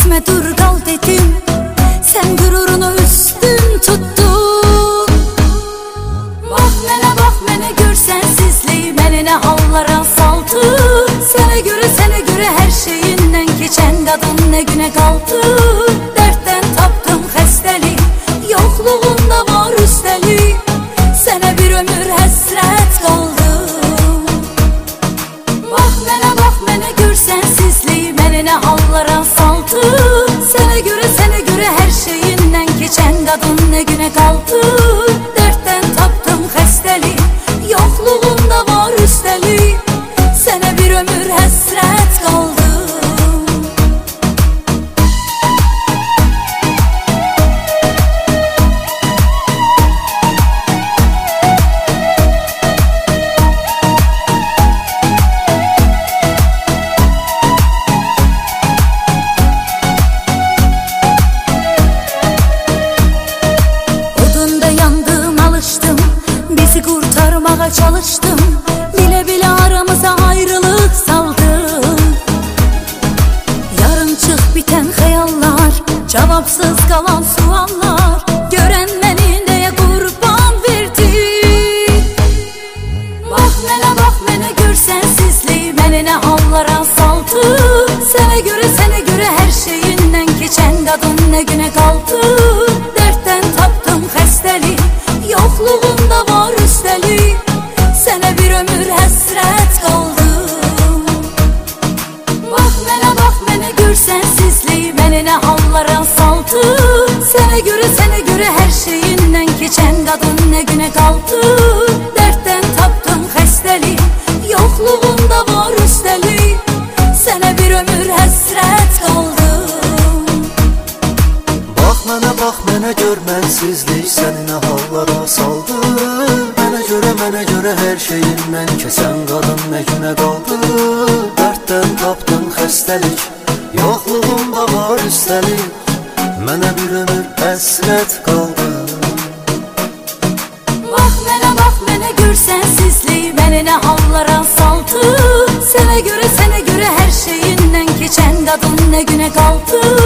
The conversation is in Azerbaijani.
Gitme dur kal dedim, sen gururunu üstün tuttun. Bak mene gör sensizliği, məni ne hallara saldı. Sene göre her şeyinden geçen kadın ne güne kaldı. Dertten tapdım xəstəlik, yokluğunda var üstəlik. Sene bir ömür həsrət qaldım. Bak mene gör sensizliği, məni ne hallara saldı. Sene göre her şeyinden geçen kadın ne güne kaldı. Dertten tapdım xəstəlik, yokluğunda var üstəlik. Sene bir ömür həsrət qaldım. Bizi kurtarmağa çalıştım, bile bile aramıza ayrılık saldım. Yarın çık biten hayallar, cevapsız kalan suallar. Gören beni neye kurban verdi. Bak mene gör sensizliği, məni ne hallara saldı. Sene göre her şeyinden geçen kadın ne güne kaldı. Dertten tapdım xəstəlik, yokluğunda var üstəlik. Sene bir ömür həsrət qaldım. Bak mene gör sensizliği, məni ne hallara saldı. Sene göre her şeyinden geçen kadın ne güne kaldı. Dertten tapdım xəstəlik, yokluğunda var üstəlik. Sene bir ömür həsrət qaldım. Bak mene gör mənsizlik, səni nə hallara saldı. Mənə göre her şeyindən kesen qadın nə günə qaldı. Dərddən tapdın xəstəlik, yokluğunda var üstəlik. Mənə bir ömür həsrət qaldı. Bak mene gör sensizliği, məni ne hallara saldı. Sene göre her şeyinden geçen kadın ne güne kaldı.